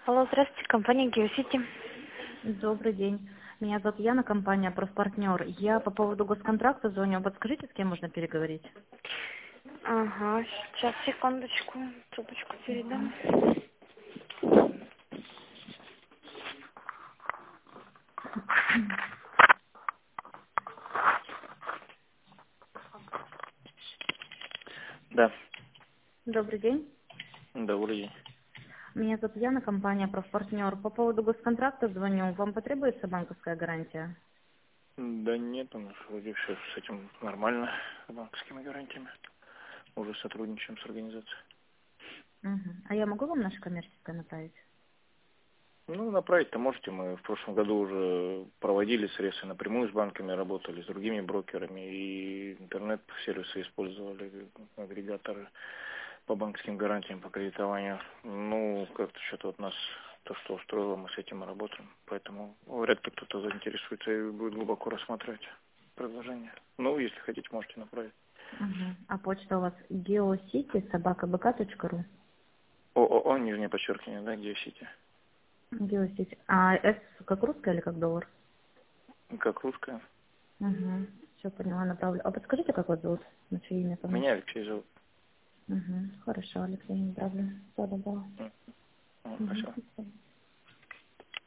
Алло, здравствуйте, компания Геосити. Добрый день. Меня зовут Яна, компания «Профпартнер». Я по поводу госконтракта звоню. Подскажите, с кем можно переговорить? Ага, сейчас, секундочку, трубочку передам. Да, Добрый день. добрый день. Меня зовут Яна, компания «Профпартнер». По поводу госконтракта звоню. Вам потребуется банковская гарантия? Да нет, у нас вроде все с этим нормально, с банковскими гарантиями. Уже сотрудничаем с организацией. Мгм. А я могу вам наше коммерческое направить? Ну, направить-то можете. Мы в прошлом году уже проводили средства напрямую с банками, работали с другими брокерами и интернет-сервисы использовали, агрегаторы по банковским гарантиям, по кредитованию. Ну, как-то что-то вот нас то, что устроило, мы с этим и работаем. Поэтому вряд ли кто-то заинтересуется и будет глубоко рассматривать предложение. Ну, если хотите, можете направить. Мгм. А почта у вас geocity@bk.ru? ООО, нижнее подчеркивание, да, где сети? Geocity. А S как русская или как доллар? Как русская. Угу. Все поняла, направлю. А подскажите, как вас зовут? На чье имя Меня фамилия? Алексей зовут. Угу. Хорошо, Алексей, направлю. Все, добро. М, Угу. Спасибо.